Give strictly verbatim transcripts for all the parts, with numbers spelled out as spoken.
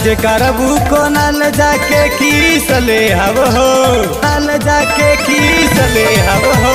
जे करबू कोनल जाके खीस ले हब हो, नल जाके खीस ले हब हो।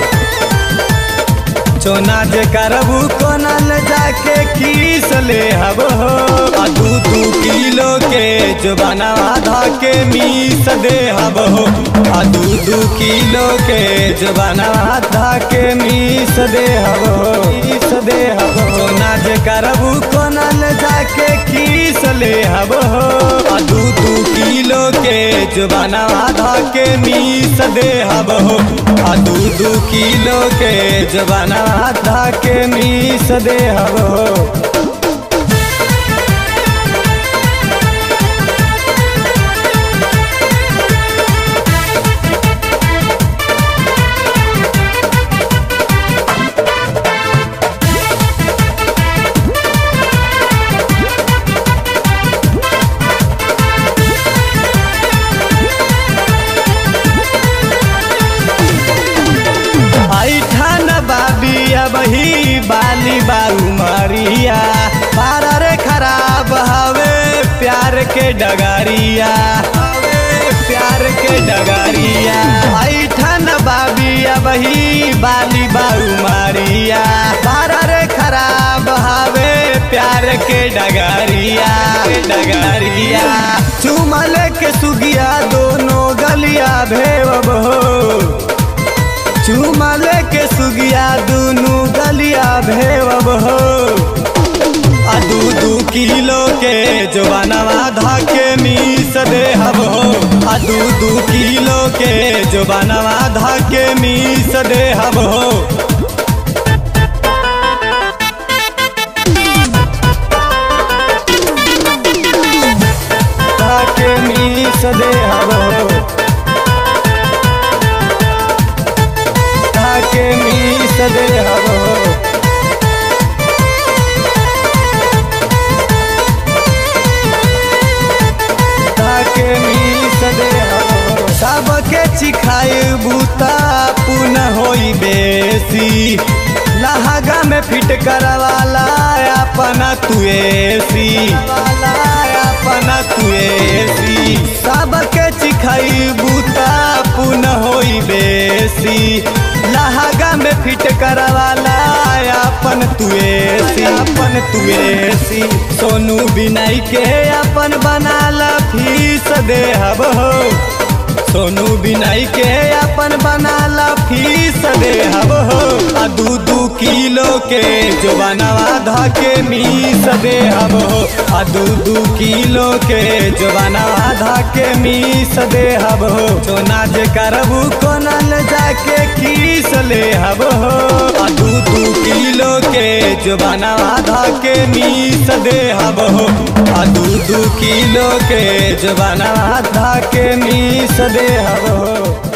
चोना जे करबू कोनल जाके खीस ले हब हो। आ दू दू किलो के जुबानवा धाके मीस दे हब हो। आ दू दू किलो के जुबानवा धाके मीस दे हब हो, मीस दे हब हो। चोना जे करबू कोनल जाके खीस ले हब हो। आ दू दू किलो के जुबानवा धाके मीस दे हब हो। आ दू दू किलो के जुबानवा धाके मीस दे हब हो। बही बाली बारू मारिया बारा रे खराब हवे प्यार के डगारिया, हवे प्यार के डगारिया। ऐठन बाबिया बही बाली बारू मारिया बारा रे खराब हवे प्यार के डगारिया, डगारिया। चुमल के सुगिया दोनों गलिया भेवब हो। चुमल के सुगिया दूनू गलिया भेवब हो। आ दू दू किलो के जुबानवा धाके मीस दे हब हो। आ दू दू किलो के जुबानवा धाके मीस दे हब हो। धाके मीस दे हब हो। के मीस दे हब हो। के मीस दे हब हो। सबके चिखाए बूता पुन होई बेसी लहगा में फिट करवाला अपना तुएसी, अपना तुएसी। सबके चिखाई बूता पुन होई बेसी लहगा में फिट करवाला अपन तुएसी, अपन तुएसी। सोनू बिनाई के अपन बनाला फीस दे हब हो। सोनू बिनाई के अपन बनाला फीस दे हब हो। आ दू दू किलो के जुबानवा धाके मीस दे हब हो। आ दू दू किलो के जुबानवा धाके मीस दे हब हो। चोना जे करबू कोनल जाके खीस ले हब हो। आ दू दू किलो के जुबानवा धाके मीस दे हब हो। आ दू दू किलो के जुबानवा धाके मीस दे हब हो।